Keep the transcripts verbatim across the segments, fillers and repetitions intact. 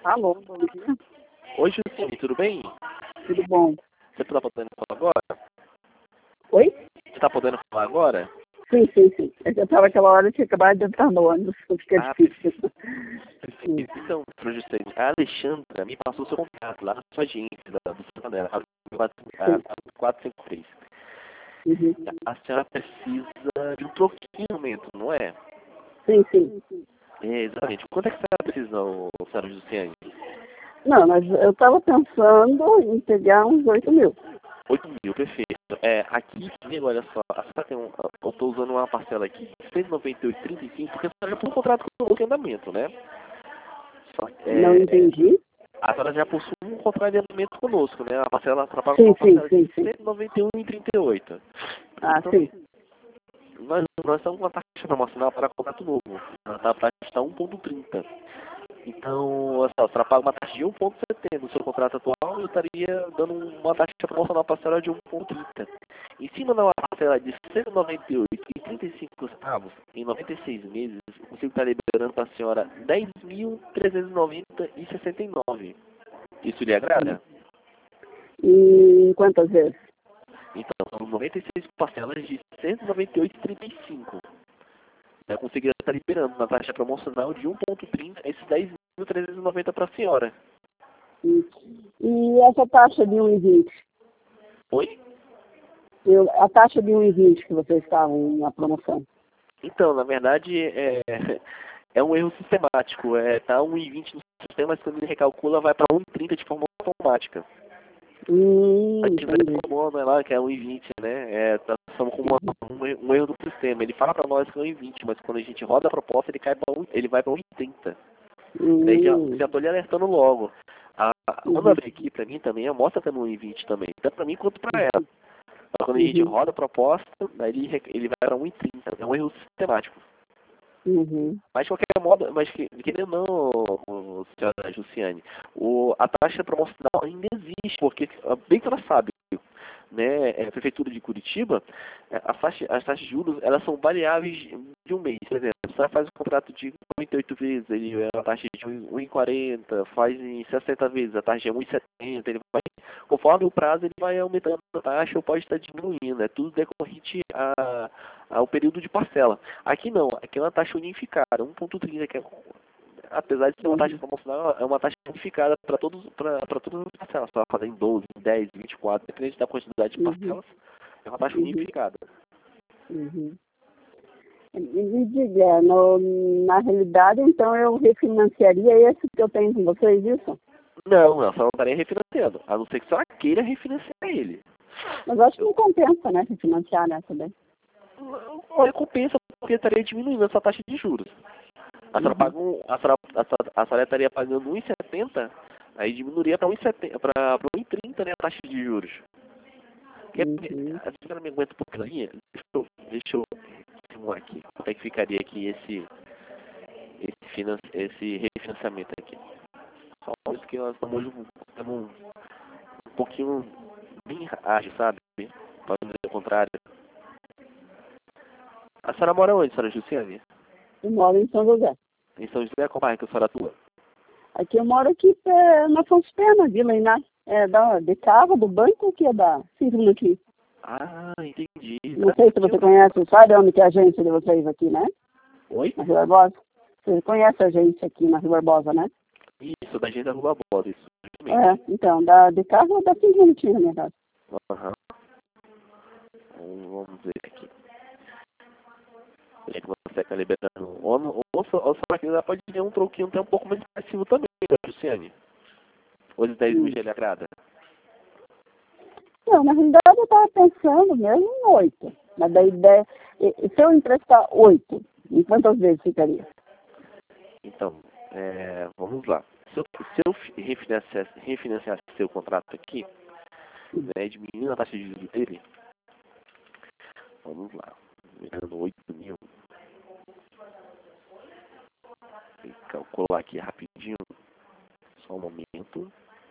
Alô, bom dia. Oi, Juscelino, tudo bem? Tudo bom? Você está podendo falar agora? Oi? Você está podendo falar agora? Sim, sim, sim. É que eu estava aquela hora, eu tinha acabado de entrar no ônibus, fica Ah, difícil. perfeito. Então, Sr. Juscelino, a Alexandra me passou seu contato lá na sua agência, da, do Santander, a Sim. quatro cinco três. Uhum. A senhora precisa de um troquinho no momento, não é? Sim, sim. É, exatamente. Quanto é que a senhora precisa, ô, senhora Juscelino? Não, mas eu estava pensando em pegar uns oito mil. oito mil, perfeito. É, aqui, comigo, olha só, a senhora tem um, eu estou usando uma parcela aqui de cento e noventa e oito vírgula trinta e cinco, porque a senhora já tem um contrato com o andamento, né? Só, Não é, entendi? a senhora já possui um contrato de andamento conosco, né? A parcela atrapalha com Sim, uma sim, parcela de sim, sim. cento e noventa e um vírgula trinta e oito. Ah, Então, sim. nós, nós estamos com uma taxa promocional para contrato novo. A taxa está um vírgula trinta. Então, assim, a senhora paga uma taxa de um vírgula setenta no seu contrato atual, eu estaria dando uma taxa promocional para a senhora de um vírgula trinta. Em cima da parcela de cento e noventa e oito vírgula trinta e cinco centavos, em noventa e seis meses, eu consigo estar liberando para a senhora dez mil trezentos e noventa vírgula sessenta e nove. Isso lhe agrada? E quantas vezes? Então, são noventa e seis parcelas de cento e noventa e oito vírgula trinta e cinco. Eu conseguiria estar liberando na taxa promocional de um vírgula trinta esses dez mil trezentos e noventa para a senhora. E, e essa taxa de um e vinte? Oi? Eu, a taxa de um e vinte que vocês estavam na promoção? Então, na verdade, é, é um erro sistemático. É, tá um vírgula vinte no sistema, mas quando ele recalcula, vai para um vírgula trinta de forma automática. A Hum, gente vai entendi. formando lá, que é um vírgula vinte, né? É, tá, estamos com uma, um, um erro do sistema. Ele fala para nós que é um vírgula vinte, mas quando a gente roda a proposta, ele, cai pra um, ele vai para um vírgula trinta. Daí já Hum, já estou lhe alertando logo. A, a- quando uhum, abrir aqui para mim também, mostra que é no um vírgula vinte também. Tanto para mim quanto para ela. Mas quando a gente uhum, roda a proposta, daí ele, re- ele vai para um vírgula trinta. É um erro sistemático. uhum, Mas de qualquer modo, mas que, querendo ou não, ô, senhora Jussiane, o, a taxa promocional ainda existe, porque bem que ela sabe, né, é, a Prefeitura de Curitiba, é, a faixa, as taxas de juros, elas são variáveis de um mês. Por exemplo, você faz um contrato de noventa e oito vezes, ele é a taxa de um vírgula quarenta, faz em sessenta vezes, a taxa é um vírgula setenta, ele vai, conforme o prazo, ele vai aumentando a taxa ou pode estar diminuindo, é tudo decorrente a, ao período de parcela. Aqui não, aqui é uma taxa unificada, um vírgula trinta, que é, apesar de ser uma taxa uhum, promocional, é uma taxa unificada para todos, para todas as parcelas. Você vai fazer em doze, dez, vinte e quatro, dependendo da quantidade de uhum, parcelas, é uma taxa uhum, unificada. uhum. E me diga, no, na realidade, então eu refinanciaria esse que eu tenho com vocês, isso? Não, não, só não estaria refinanciando, a não ser que só queira refinanciar ele. Mas acho que não compensa, né, refinanciar nessa daí. Olha, compensa porque estaria diminuindo essa taxa de juros. A senhora, Uhum, paga um, a senhora, a senhora, a senhora estaria pagando um vírgula setenta, aí diminuiria para um vírgula setenta, para um vírgula trinta, né, a taxa de juros. Porque uhum. a senhora me aguenta um pouquinho, deixa eu, deixa eu simular aqui, como é que ficaria aqui esse, esse, finan, esse refinanciamento aqui. Só isso que nós estamos hoje estamos um pouquinho bem ágil, sabe? Para não dizer o contrário. A senhora mora onde, senhora Jussiane? Eu moro em São José. Em São José, qual bairro que a senhora atua? Aqui eu moro aqui é, na Afonso Pena, Vila Inácio. É da, de carro, do banco, que é da cinco minutinhos. Ah, entendi. Não Tá sei se você pertinho. conhece, sabe onde que é a agência de vocês aqui, né? Oi? Na Rio Barbosa. Você conhece a agência aqui na Rio Barbosa, né? Isso, da gente da Rua Bola, isso, É, justamente. então, da, de carro dá cinco minutinhos na minha casa. Aham. Então, vamos ver aqui. Ele você está liberando. Ou, ou, ou, só- ou só que ela pode ter um troquinho até um pouco mais expressivo também, né, Luciane? Ou os dez mil Hum. já lhe agrada? Não, na realidade eu estava pensando mesmo em oito. Mas daí, de, e- se eu emprestar oito, em quantas vezes ficaria? Então, é, vamos lá. Se eu, se eu fi- refinanciasse, refinanciasse seu contrato aqui, né, diminuindo a taxa de juros dele, vamos lá, virando oito mil, vou calcular aqui rapidinho, só um momento.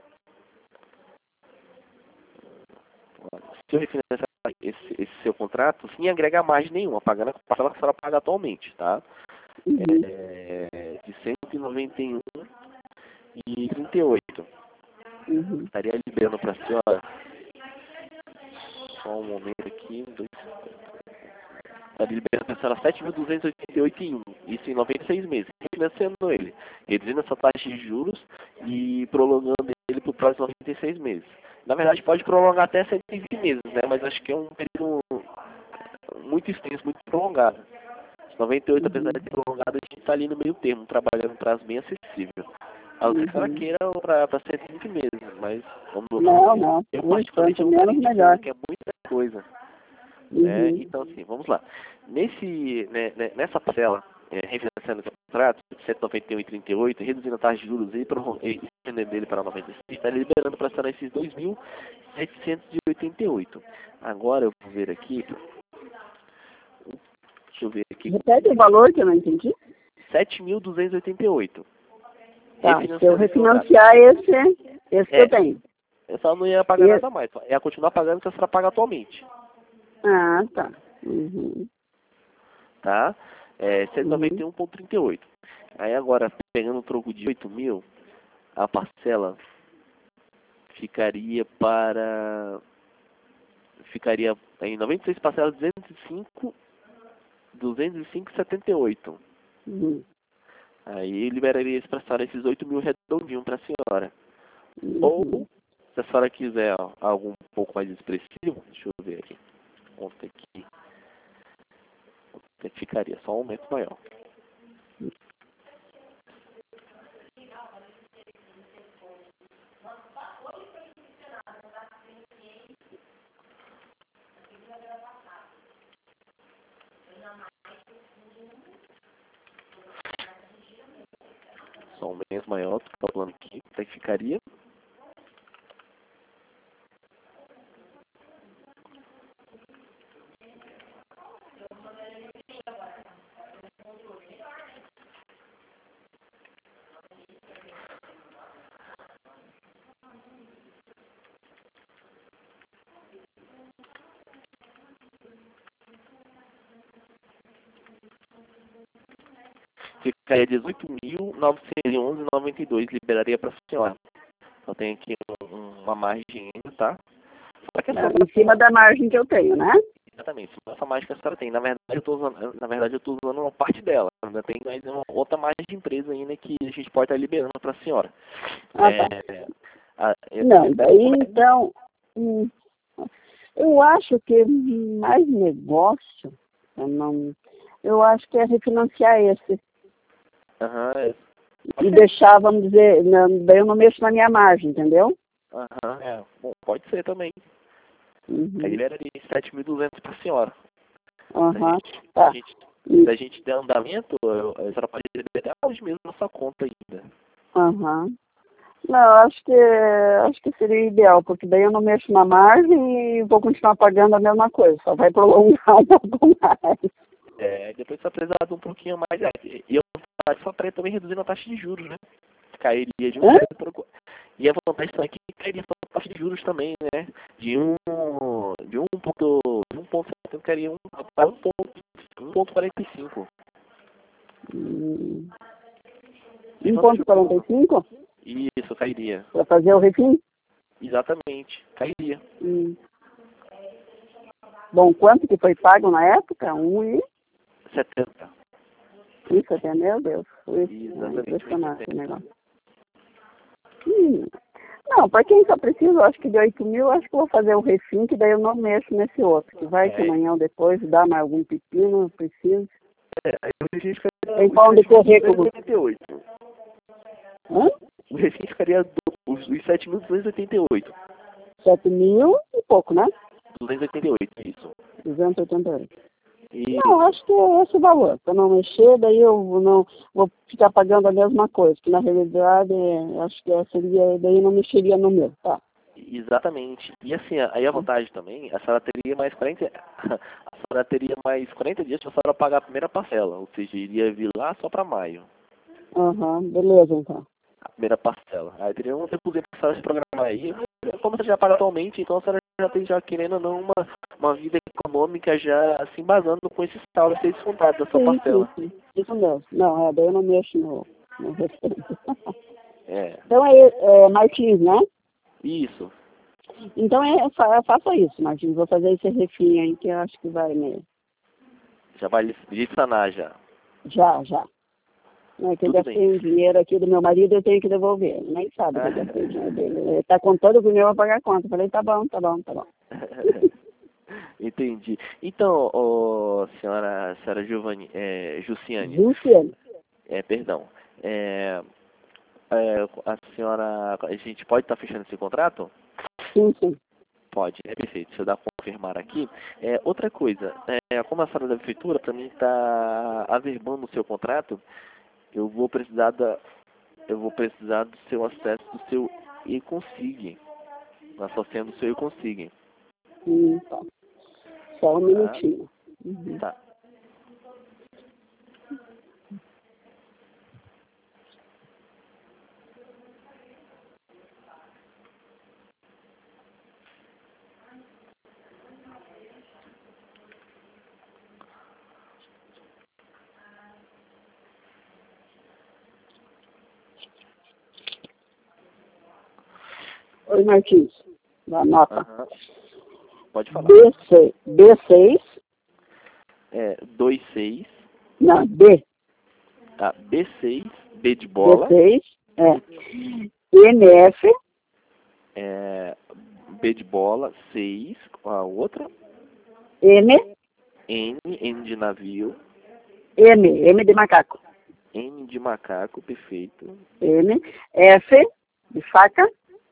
Olha, se eu refinanciar esse, esse seu contrato, sem agregar margem nenhuma, pagando a parcela que a senhora paga atualmente, tá? Uhum, É, de cento e noventa e um e trinta e oito. Uhum. Estaria liberando para a senhora. Só um momento aqui. Dois... Estaria liberando para a senhora sete mil duzentos e oitenta e oito em um. Isso em noventa e seis meses. Refinanciando ele. Reduzindo essa taxa de juros e prolongando ele para o próximo noventa e seis meses. Na verdade, pode prolongar até cento e vinte meses, né? Mas acho que é um período muito extenso, muito prolongado. noventa e oito, Uhum. apesar de ser prolongado, a gente está ali no meio termo, trabalhando um prazo bem acessível. A outra senhora Uhum. queira para cento e vinte meses, mas vamos Não, não. eu Ui, particularmente quanto não menos, estaria melhor. indicando, que é muita coisa. Né? Uhum. Então, assim, vamos lá. Nesse, né, né, nessa parcela, é, refinanciando o contrato, cento e noventa e um e trinta e oito, reduzindo a taxa de juros e pro- e estendendo dele para noventa e seis, está liberando para assinar esses dois mil setecentos e oitenta e oito. Agora eu vou ver aqui, deixa eu ver aqui, Repete o valor que eu não entendi. sete mil duzentos e oitenta e oito. Tá, se eu Refinanciando esse contrato. refinanciar esse, esse que É, eu tenho. eu só não ia pagar E- nada mais, só ia continuar pagando o que a senhora paga atualmente. Ah, tá. Uhum. Tá? É, cento e noventa e Uhum. um vírgula trinta e oito. Aí agora, pegando o troco de oito mil, a parcela ficaria para... Ficaria em noventa e seis parcelas duzentos e cinco, duzentos e cinco vírgula setenta e oito. Uhum. Aí liberaria esse para a senhora, esses oito mil redondinho para a senhora. Ou, Uhum. se a senhora quiser ó, algo um pouco mais expressivo, deixa eu ver aqui. Quanto aqui. Quanto é que ficaria? Só um aumento maior. Só um mês maior, tô falando aqui, quanto é que ficaria? Ficaria dezoito mil novecentos e onze vírgula noventa e dois, liberaria para a senhora. Só tem aqui um- uma margem ainda, tá? Só que a Ah, senhora, em cima da margem que eu tenho, né? exatamente, essa margem que a senhora tem. Na verdade, eu tô usando, na verdade, eu estou usando uma parte dela. Ainda tem mais uma outra margem de empresa ainda que a gente pode estar liberando para a senhora. Ah, tá. É, a- eu- Não, daí como é- então, hum, eu acho que mais negócio, eu não, eu acho que é refinanciar esse. Aham, é, E deixar, vamos dizer, não, daí eu não mexo na minha margem, entendeu? aham, é, bom, pode ser também. Aí Uhum. liberaria sete mil e duzentos para a senhora. Se a Aham, gente, se a tá. gente, E- se a gente der andamento, eu- a senhora pode receber até hoje mesmo na sua conta ainda. Aham. Não, acho que acho que seria ideal, porque daí eu não mexo na margem e vou continuar pagando a mesma coisa, só vai prolongar um pouco mais. É, depois se precisar de um pouquinho mais, é, e eu só estaria também reduzindo a taxa de juros, né? Cairia de um Hã? por cinco. E a vantagem também é que cairia a taxa de juros também, né? De um, de um ponto, de um ponto setenta cairia um, para um ponto, um ponto quarenta e cinco. Hum, Sem um vantagem ponto quarenta e cinco Isso, cairia. para fazer o refim? Exatamente, cairia. Hum. Bom, quanto que foi pago na época? Um e... setenta. Isso até, meu Deus, foi é Exatamente, impressionante o setenta. negócio. Hum. Não, para quem só precisa, eu acho que de oito mil, acho que eu vou fazer o refim, que daí eu não mexo nesse outro. Que vai que É, amanhã ou depois dá mais algum pepino, eu preciso. é, aí o refim ficaria Tem pra onde correr como... duzentos e oitenta e oito. Hã? O refim ficaria do, os, os sete mil duzentos e oitenta e oito. sete mil e pouco, né? duzentos e oitenta e oito, isso. duzentos e oitenta e oito. E Não, acho que é esse o valor. Para não mexer, daí eu não vou ficar pagando a mesma coisa, que na realidade acho que seria, daí eu não mexeria no meu, tá? exatamente. E assim, aí a vantagem também, a senhora teria mais quarenta, a senhora teria mais quarenta dias para a senhora pagar a primeira parcela, ou seja, iria vir lá só para maio, Aham, beleza então. a primeira parcela. Aí teria um tempozinho para a senhora se programar aí, como você já paga atualmente, então a senhora já tem, já querendo ou não, uma, uma vida econômica já se embasando com esses saldos, esses descontados da sua Sim, sim, parcela. sim. Isso mesmo. Não, é, daí eu não mexo no, no restante. É. Então é, é Martins, né? Isso. Então é, fa- faça isso, Martins. Vou fazer esse refim aí que eu acho que vai me... Já vai lhe lhe sanar já. Já, já. É que eu Tudo gastei bem. um dinheiro aqui do meu marido, eu tenho que devolver. Ele nem sabe que eu gastei o dinheiro dele. Ele está contando o dinheiro para pagar a conta. Eu falei, tá bom, tá bom, tá bom. Entendi. Então, ô, senhora, senhora Giovanni, é, Jussiane, Luciano. é, perdão, é, é, a senhora, a gente pode estar fechando esse contrato? Sim, sim. Pode, é perfeito. Deixa eu dar para confirmar aqui. É, outra coisa, é, como a senhora da prefeitura, para mim está averbando o seu contrato, eu vou precisar da, eu vou precisar do seu acesso do seu e-consig, associando o seu e-consig. Hum, tá. Só um Tá? minutinho. Uhum. Tá. Oi, Martins. Anota. Aham. Pode falar. B seis. B seis. É dois seis, Não, B. tá? B seis, B de bola, B seis. É. M F. é, B de bola, seis, a outra, M. N, N de navio, M. M de macaco. N de macaco, perfeito, M. F. De faca.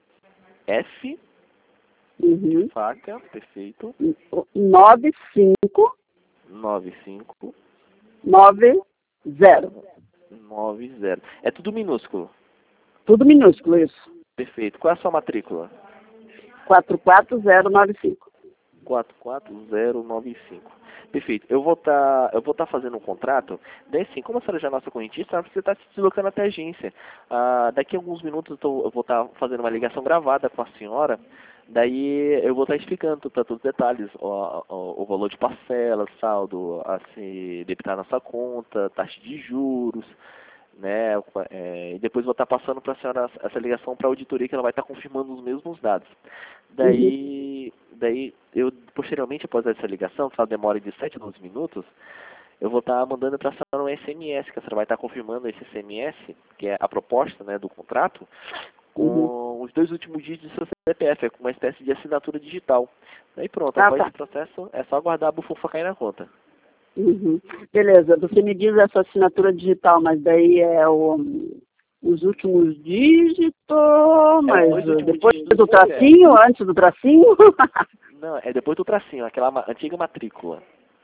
F, Uhum. faca, perfeito, Nove cinco. nove cinco, Nove zero. nove zero. É tudo minúsculo, Tudo minúsculo isso. perfeito. Qual é a sua matrícula? Quatro quatro zero nove cinco. quatro quatro zero nove cinco. Perfeito. Eu vou estar eu vou estar fazendo um contrato. Daí sim, como a senhora já é nossa correntista, você está se deslocando até a agência. Ah, daqui a alguns minutos eu, tô- eu vou estar fazendo uma ligação gravada com a senhora. Daí eu vou estar explicando para todos os detalhes, o, o, o valor de parcela, saldo a se debitar na sua conta, taxa de juros, né? É, e depois vou estar passando para a senhora essa ligação para a auditoria, que ela vai estar confirmando os mesmos dados. Uhum. Daí, daí eu posteriormente, após essa ligação, que ela demora de sete a doze minutos, eu vou estar mandando para a senhora um S M S, que a senhora vai estar confirmando esse S M S, que é a proposta, né, do contrato, Uhum. com os dois últimos dígitos do seu C P F, é com uma espécie de assinatura digital. Daí pronto, Ah, após tá. esse processo, é só aguardar a bufunfa cair na conta. Uhum. Beleza, você me diz essa assinatura digital, mas daí é o, os últimos dígitos, mas dois últimos depois dígitos do do C P F. tracinho, antes do tracinho? Não, é depois do tracinho, aquela ma- antiga matrícula.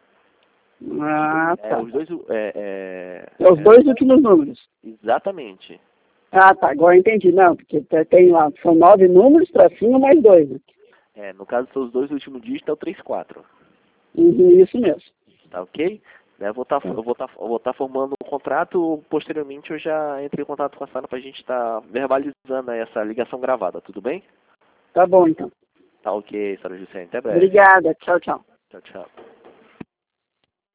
Ah, É, tá. os dois, é, É os é, dois últimos números. é, exatamente. Ah, tá, agora entendi. Não, porque te- tem lá, são nove números, tracinho mais dois. Né? É, no caso, seus dois últimos dígitos é o trinta e quatro. Uhum, isso mesmo. Tá ok? Né, eu vou estar eu vou tá, eu vou tá formando o contrato, posteriormente eu já entrei em contato com a Sara para a gente estar verbalizando aí essa ligação gravada, tudo bem? Tá bom, então. Tá ok, Sara Jussiane, até breve. Obrigada. Tchau, tchau. Tchau, tchau.